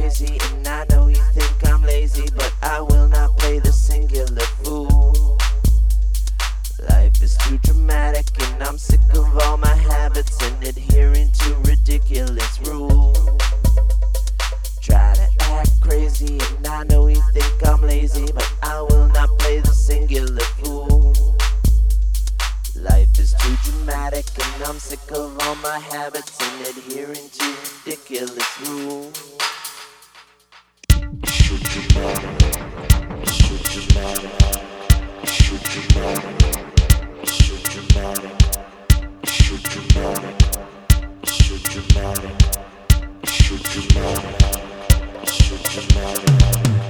crazy, and I know you think I'm lazy, but I will not play the singular fool. Life is too dramatic, and I'm sick of all my habits and adhering to ridiculous rules. Try to act crazy, and I know you think I'm lazy, but I will not play the singular fool. Life is too dramatic, and I'm sick of all my habits and adhering to ridiculous rules. It's too dramatic, it's too dramatic, it's too dramatic, it's too dramatic, it's too dramatic, it's too dramatic, it's too dramatic, it's too dramatic.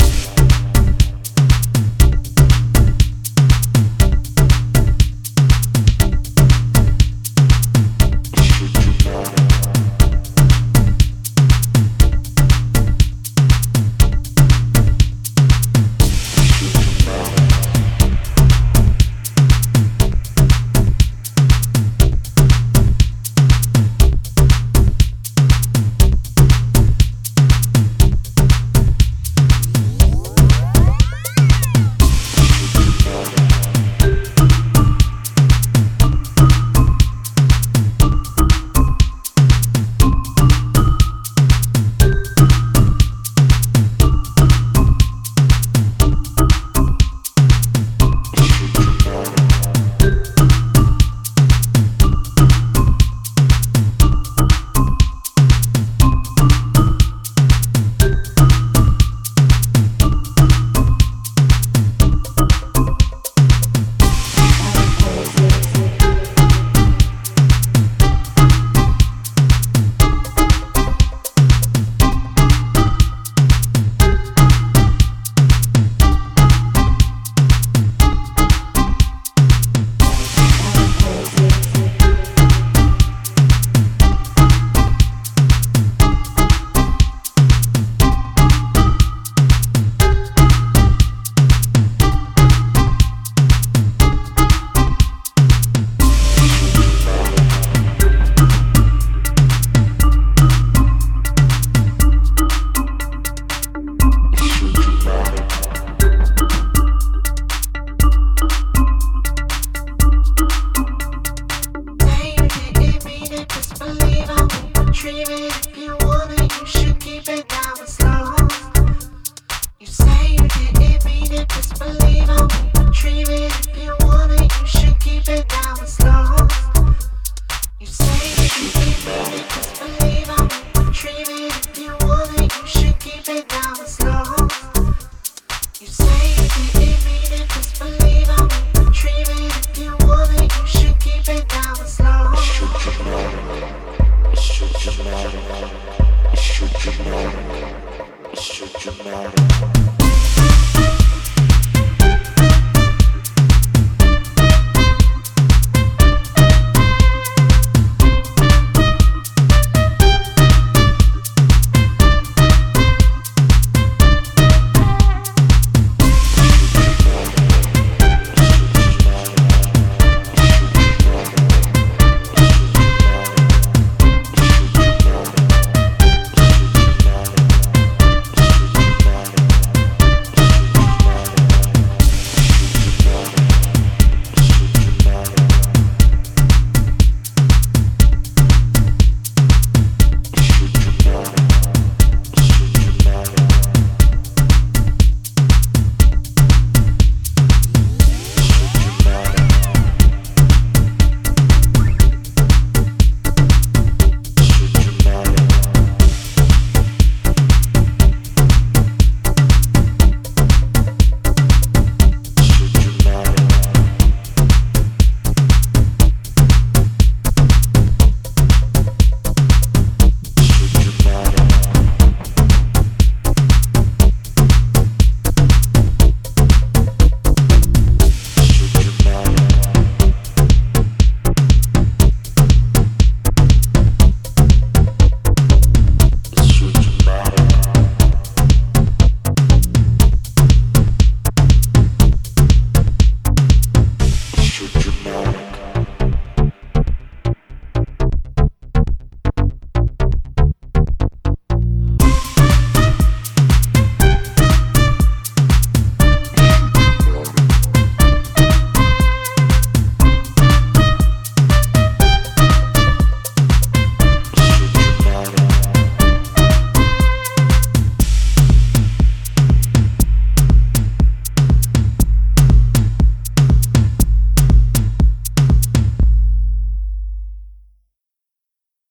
If you want it, you should keep it down and slow. You say you didn't mean it, just believe I won't retrieve it. If you want it, you should keep it down and slow. You say you didn't mean it, just believe I won't retrieve it. If you want it, you should keep it down and slow. You say you didn't mean it, just believe I won't retrieve it. If you want it, you should keep it down and slow. It's too dramatic, it's too dramatic, it's too dramatic.